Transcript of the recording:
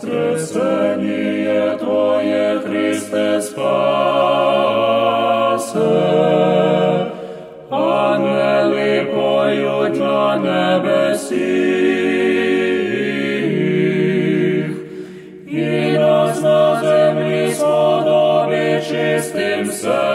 воскресение Твое, Христе, спасе. Ангели поють на небесіх, і нас на землі сподоби чистим серцем.